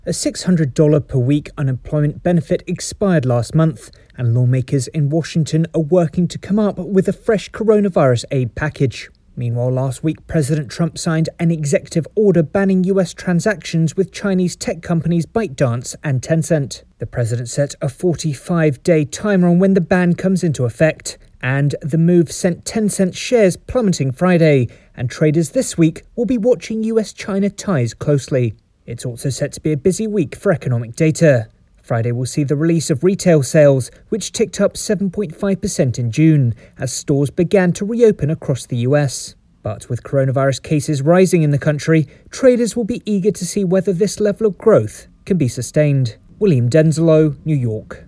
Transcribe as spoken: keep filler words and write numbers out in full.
A six hundred dollars per week unemployment benefit expired last month, and lawmakers in Washington are working to come up with a fresh coronavirus aid package. Meanwhile, last week, President Trump signed an executive order banning U S transactions with Chinese tech companies ByteDance and Tencent. The president set a forty-five day timer on when the ban comes into effect, and the move sent Tencent shares plummeting Friday, and traders this week will be watching U S China ties closely. It's also set to be a busy week for economic data. Friday will see the release of retail sales, which ticked up seven point five percent in June, as stores began to reopen across the U S. But with coronavirus cases rising in the country, traders will be eager to see whether this level of growth can be sustained. William Denzelo, New York.